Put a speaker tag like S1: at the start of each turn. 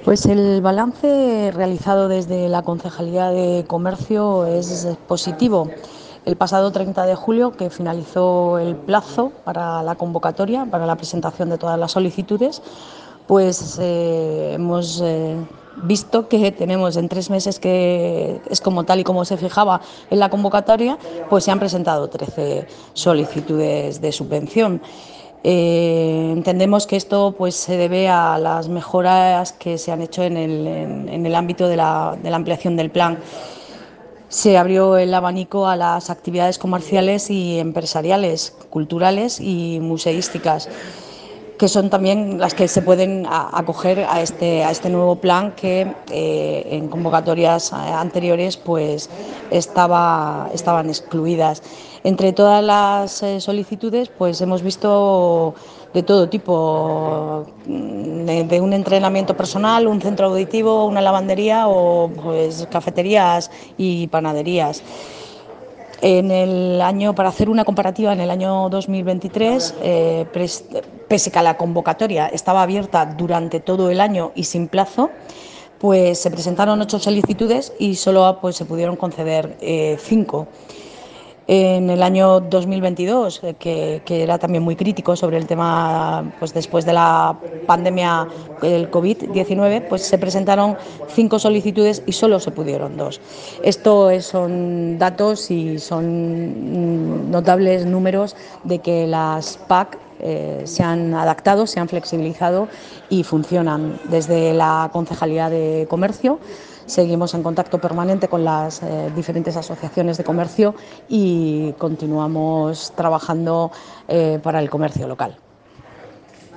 S1: Pues el balance realizado desde la Concejalía de Comercio es positivo. El pasado 30 de julio, que finalizó el plazo para la convocatoria, para la presentación de todas las solicitudes, pues hemos visto que tenemos en 3 meses, que es como tal y como se fijaba en la convocatoria, pues se han presentado 13 solicitudes de subvención. Entendemos que esto pues se debe a las mejoras que se han hecho en el ámbito de la ampliación del plan. Se abrió el abanico a las actividades comerciales y empresariales, culturales y museísticas, que son también las que se pueden acoger a este nuevo plan que en convocatorias anteriores pues estaban excluidas. Entre todas las solicitudes pues hemos visto de todo tipo, de un entrenamiento personal, un centro auditivo, una lavandería o pues cafeterías y panaderías. Para hacer una comparativa, en el año 2023, pese a que la convocatoria estaba abierta durante todo el año y sin plazo, pues se presentaron 8 solicitudes y solo pues, se pudieron conceder 5. En el año 2022, que era también muy crítico sobre el tema, pues después de la pandemia del COVID-19, pues se presentaron 5 solicitudes y solo se pudieron 2. Esto son datos y son notables números de que las PAC se han adaptado, se han flexibilizado y funcionan. Desde la Concejalía de Comercio seguimos en contacto permanente con las diferentes asociaciones de comercio y continuamos trabajando para el comercio local.